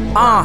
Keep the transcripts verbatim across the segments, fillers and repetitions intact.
Uh,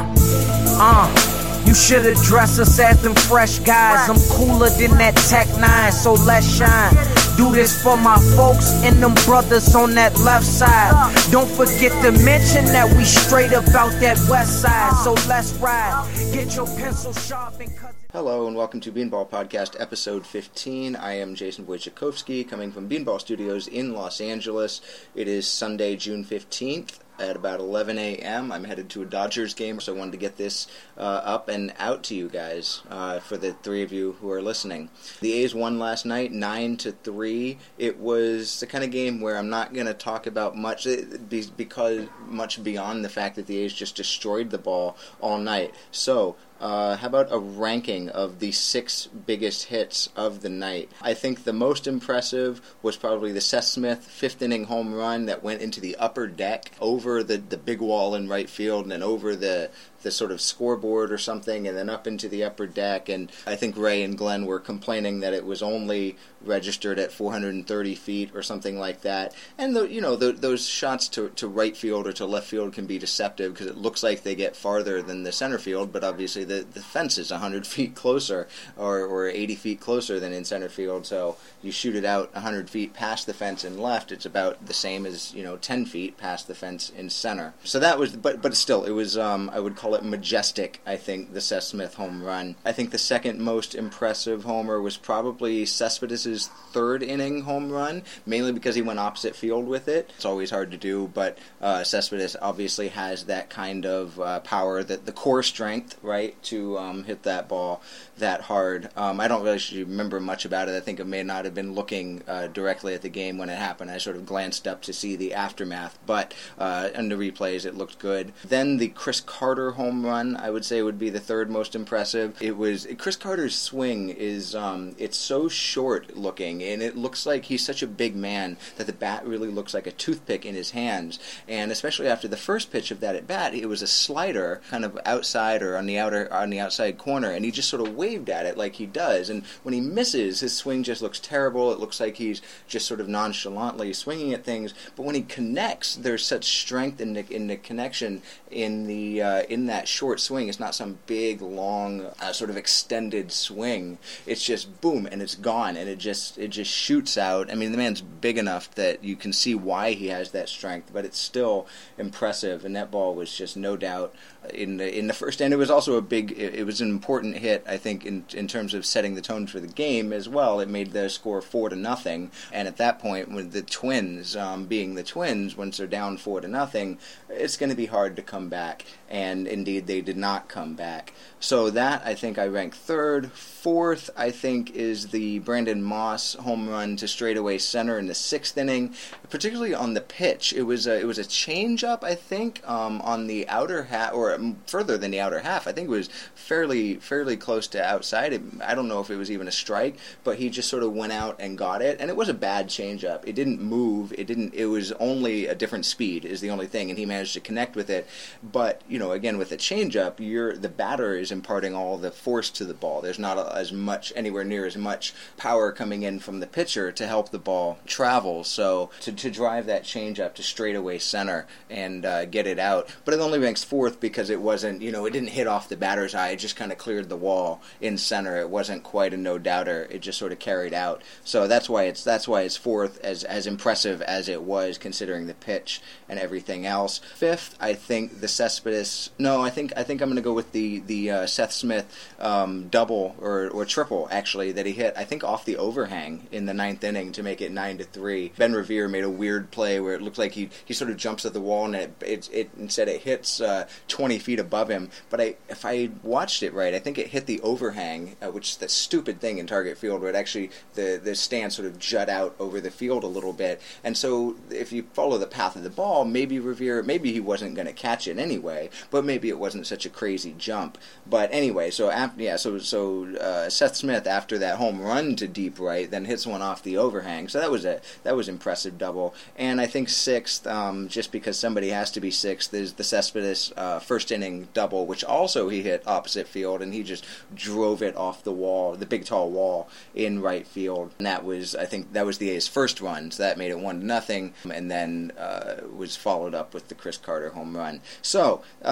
uh, you should address us as them fresh guys. I'm cooler than that Tech nine, so let's shine. Do this for my folks and them brothers on that left side. Don't forget to mention that we straight about that west side. So let's ride. Get your pencil sharp and cut. Hello and welcome to Beanball Podcast episode fifteen. I am Jason Wojciechowski coming from Beanball Studios in Los Angeles. It is Sunday, June fifteenth. At about eleven a.m. I'm headed to a Dodgers game, so I wanted to get this uh, up and out to you guys, uh, for the three of you who are listening. The A's won last night, nine to three. It was the kind of game where I'm not going to talk about much, because much beyond the fact that the A's just destroyed the ball all night. So, Uh, how about a ranking of the six biggest hits of the night? I think the most impressive was probably the Seth Smith fifth inning home run that went into the upper deck over the, the big wall in right field and then over the the sort of scoreboard or something and then up into the upper deck. And I think Ray and Glenn were complaining that it was only registered at four hundred thirty feet or something like that. And the, you know, the, those shots to, to right field or to left field can be deceptive because it looks like they get farther than the center field, but obviously the, the fence is one hundred feet closer or, or eighty feet closer than in center field. So you shoot it out one hundred feet past the fence and left, it's about the same as, you know, ten feet past the fence in center. So that was, but but still, it was, um, I would call it majestic, I think, the Seth Smith home run. I think the second most impressive homer was probably Cespedes' third inning home run, mainly because he went opposite field with it. It's always hard to do, but uh, Cespedes obviously has that kind of uh, power, that the core strength, right, to um, hit that ball that hard. Um, I don't really remember much about it. I think I may not have been looking uh, directly at the game when it happened. I sort of glanced up to see the aftermath, but uh, in the replays it looked good. Then the Chris Carter home run, I would say, would be the third most impressive. It was Chris Carter's swing is um, it's so short looking, and it looks like he's such a big man that the bat really looks like a toothpick in his hands. And especially after the first pitch of that at bat, it was a slider, kind of outside or on the outer on the outside corner, and he just sort of waved at it like he does. And when he misses, his swing just looks terrible. It looks like he's just sort of nonchalantly swinging at things. But when he connects, there's such strength in the in the connection in the uh, in that short swing. It's not some big, long, uh, sort of extended swing. It's just boom, and it's gone, and it just it just shoots out. I mean, the man's big enough that you can see why he has that strength, but it's still impressive. And that ball was just no doubt in the in the first, and it was also a big. It, it was an important hit, I think, in in terms of setting the tone for the game as well. It made the score four to nothing, and at that point, with the Twins um, being the Twins, once they're down four to nothing, it's going to be hard to come back. And indeed, they did not come back. So that, I think, I rank third. Fourth, I think, is the Brandon Moss home run to straightaway center in the sixth inning, particularly on the pitch. It was a, it was a changeup, I think, um, on the outer half, or further than the outer half. I think it was fairly fairly close to outside. It, I don't know if it was even a strike, but he just sort of went out and got it, and it was a bad changeup. It didn't move. It didn't. It was only a different speed is the only thing, and he managed to connect with it. But you know, again, with a changeup, you're the batter is imparting all the force to the ball. There's not a, as much, anywhere near as much power coming in from the pitcher to help the ball travel. So to, to drive that changeup to straightaway center and uh, get it out. But it only ranks fourth because it wasn't, you know, it didn't hit off the batter's eye. It just kind of cleared the wall in center. It wasn't quite a no-doubter. It just sort of carried out. So that's why it's that's why it's fourth, as as impressive as it was considering the pitch and everything else. Fifth, I think the Cespedes. No, I think I think I'm going to go with the the uh, Seth Smith um, double or or triple actually that he hit. I think off the overhang in the ninth inning to make it nine to three. Ben Revere made a weird play where it looked like he he sort of jumps at the wall and it it, it instead it hits uh, twenty feet above him. But I if I watched it right, I think it hit the overhang, uh, which is the stupid thing in target field where it actually the the stands sort of jut out over the field a little bit. And so if you follow the path of the ball, maybe Revere maybe he wasn't going to catch it anyway, but maybe it wasn't such a crazy jump. But anyway, so after, yeah, so so uh, Seth Smith after that home run to deep right, then hits one off the overhang. So that was a that was impressive double. And I think sixth, um, just because somebody has to be sixth, is the Cespedes uh, first inning double, which also he hit opposite field, and he just drove it off the wall, the big tall wall in right field. And that was, I think, that was the A's first run, so that made it one to nothing, and then uh, was followed up with the Chris Carter home run. So uh, the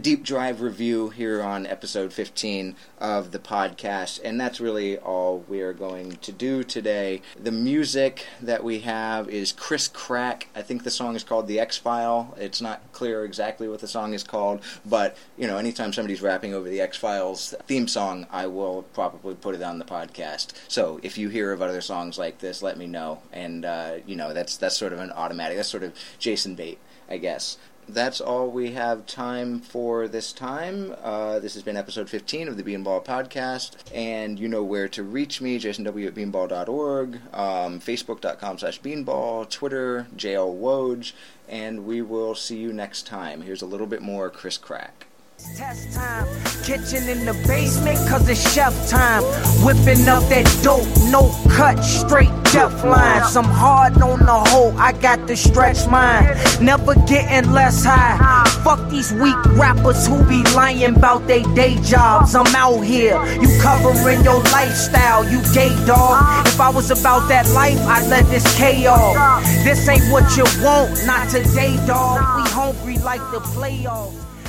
deep drive review here on episode fifteen of the podcast, and that's really all we are going to do today. The music that we have is Chris Crack. I think the song is called The X-File. It's not clear exactly what the song is called, but, you know, anytime somebody's rapping over the X-Files theme song, I will probably put it on the podcast. So if you hear of other songs like this, let me know. And, uh, you know, that's that's sort of an automatic, that's sort of Jason bait, I guess. That's all we have time for this time. Uh, this has been episode fifteen of the Beanball Podcast, and you know where to reach me, jason w at beanball dot org, um, facebook.com slash beanball, Twitter, J L Woj, and we will see you next time. Here's a little bit more Chris Crack. Test time, kitchen in the basement, cause it's chef time. Whipping up that dope, no cut, straight death lines. I'm hard on the hoe, I got to stretch mine. Never getting less high. Fuck these weak rappers who be lying about they day jobs. I'm out here, you covering your lifestyle, you gay dog. If I was about that life, I'd let this K off. This ain't what you want, not today, dog. We hungry like the playoffs.